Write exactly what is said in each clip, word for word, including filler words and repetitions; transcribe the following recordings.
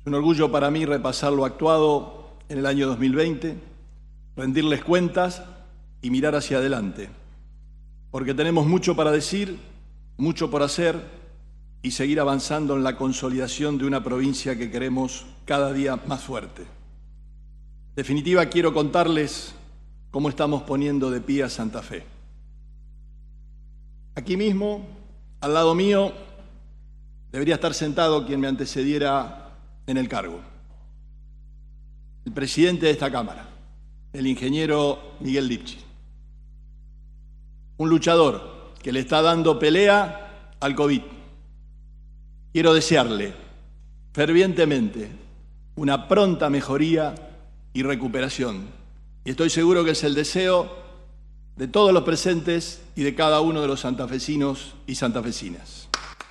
Es un orgullo para mí repasar lo actuado en el año dos mil veinte, rendirles cuentas y mirar hacia adelante, porque tenemos mucho para decir, mucho por hacer y seguir avanzando en la consolidación de una provincia que queremos cada día más fuerte. En definitiva, quiero contarles cómo estamos poniendo de pie a Santa Fe. Aquí mismo, al lado mío, debería estar sentado quien me antecediera en el cargo, el presidente de esta Cámara, el ingeniero Miguel Lipchi, un luchador que le está dando pelea al COVID. Quiero desearle fervientemente una pronta mejoría y recuperación, y estoy seguro que es el deseo de todos los presentes y de cada uno de los santafesinos y santafesinas.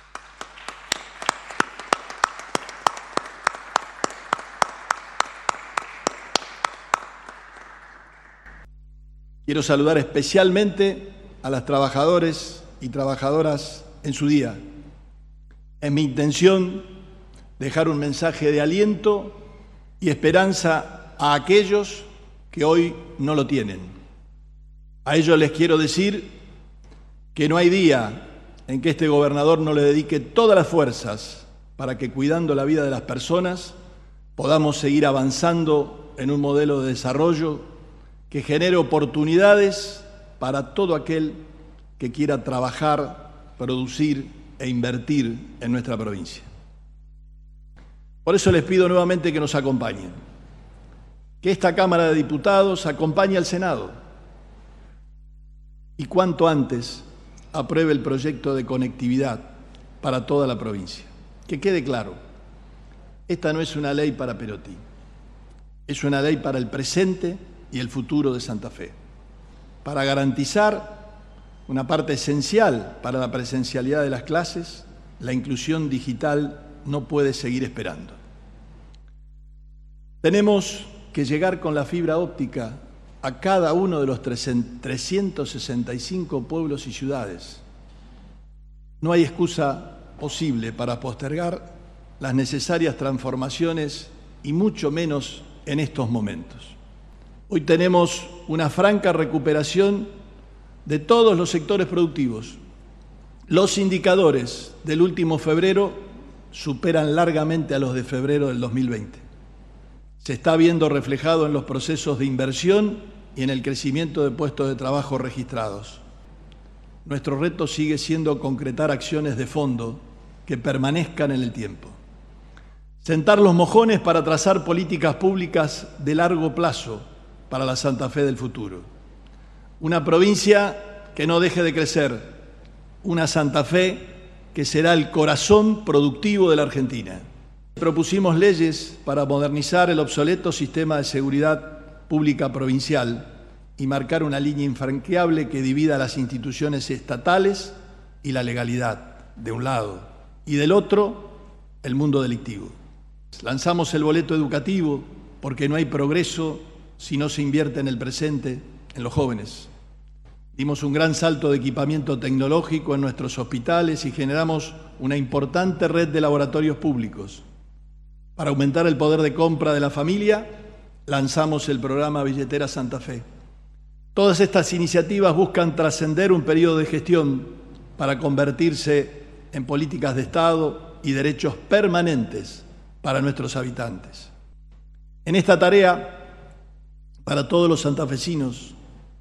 Quiero saludar especialmente a las trabajadores y trabajadoras en su día. Es mi intención dejar un mensaje de aliento y esperanza a aquellos que hoy no lo tienen. A ellos les quiero decir que no hay día en que este gobernador no le dedique todas las fuerzas para que, cuidando la vida de las personas, podamos seguir avanzando en un modelo de desarrollo que genere oportunidades para todo aquel que quiera trabajar, producir e invertir en nuestra provincia. Por eso les pido nuevamente que nos acompañen, que esta Cámara de Diputados acompañe al Senado y cuanto antes apruebe el proyecto de conectividad para toda la provincia. Que quede claro, esta no es una ley para Perotti, es una ley para el presente y el futuro de Santa Fe, para garantizar una parte esencial para la presencialidad de las clases. La inclusión digital no puede seguir esperando. Tenemos que llegar con la fibra óptica a cada uno de los trescientos sesenta y cinco pueblos y ciudades. No hay excusa posible para postergar las necesarias transformaciones y mucho menos en estos momentos. Hoy tenemos una franca recuperación de todos los sectores productivos. Los indicadores del último febrero superan largamente a los de febrero del dos mil veinte. Se está viendo reflejado en los procesos de inversión y en el crecimiento de puestos de trabajo registrados. Nuestro reto sigue siendo concretar acciones de fondo que permanezcan en el tiempo. Sentar los mojones para trazar políticas públicas de largo plazo para la Santa Fe del futuro. Una provincia que no deje de crecer, una Santa Fe que será el corazón productivo de la Argentina. Propusimos leyes para modernizar el obsoleto sistema de seguridad pública provincial y marcar una línea infranqueable que divida las instituciones estatales y la legalidad, de un lado, y del otro, el mundo delictivo. Lanzamos el boleto educativo porque no hay progreso si no se invierte en el presente, en los jóvenes. Dimos un gran salto de equipamiento tecnológico en nuestros hospitales y generamos una importante red de laboratorios públicos. Para aumentar el poder de compra de la familia, lanzamos el programa Billetera Santa Fe. Todas estas iniciativas buscan trascender un periodo de gestión para convertirse en políticas de Estado y derechos permanentes para nuestros habitantes. En esta tarea, para todos los santafesinos,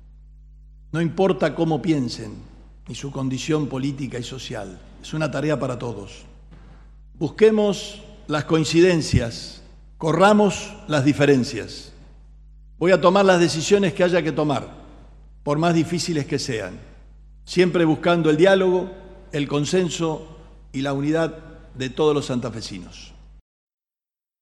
no importa cómo piensen, ni su condición política y social, es una tarea para todos. Busquemos las coincidencias, corramos las diferencias. Voy a tomar las decisiones que haya que tomar, por más difíciles que sean, siempre buscando el diálogo, el consenso y la unidad de todos los santafesinos.